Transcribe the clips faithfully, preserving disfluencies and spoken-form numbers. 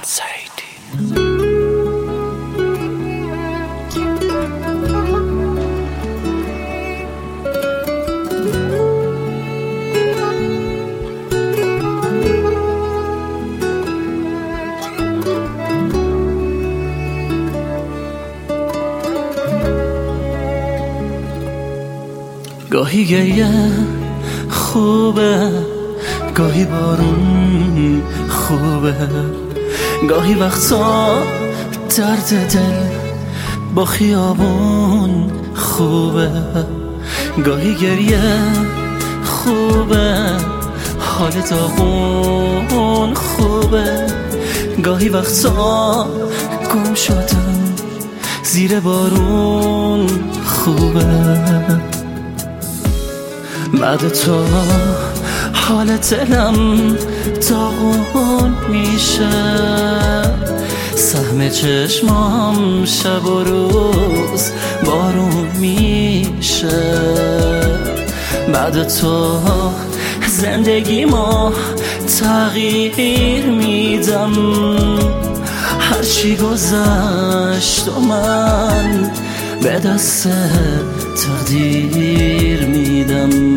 سعیدی. گاهی گریه خوبه، گاهی بارون خوبه، گاهی وقتا درد دل با خیابون خوبه. گاهی گریه خوبه، حال داغون خوبه، گاهی وقتا گم شدم زیر بارون خوبه. بعد تو حال دلم داغون میشه، سهم چشمام شب و روز بارون میشه. بعد تو زندگی ما تغییر میدم، هرچی گذشت و من به دست تقدیر میدم.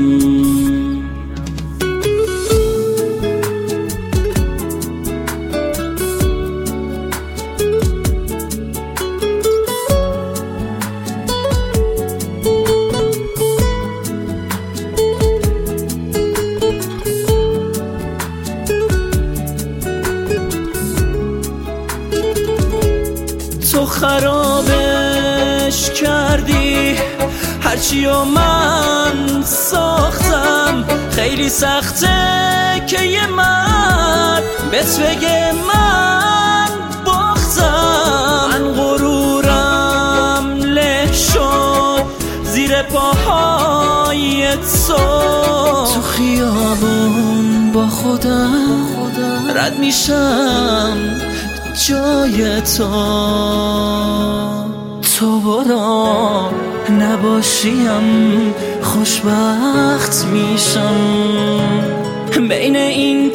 تو خرابش کردی هرچی و من ساختم، خیلی سخته که یه مرد بهت بگه من باختم. من غرورم له شد زیر پاهای تو، تو خیابون با خودم رد میشم جای تو. تو برو نباشیم خوشبخت میشم، بین این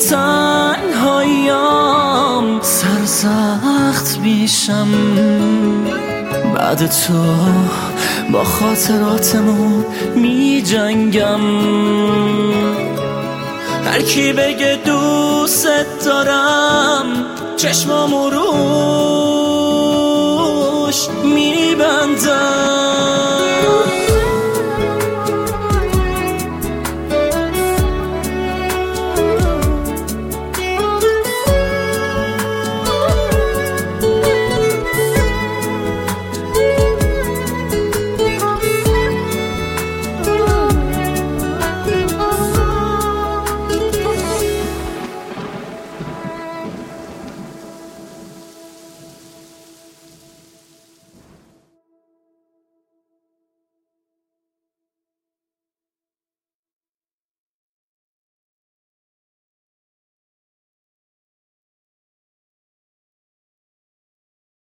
تنهاییام سرسخت میشم. بعد تو با خاطراتمون می جنگم، هر کی بگه دوست دارم چشمامو روش میبندم.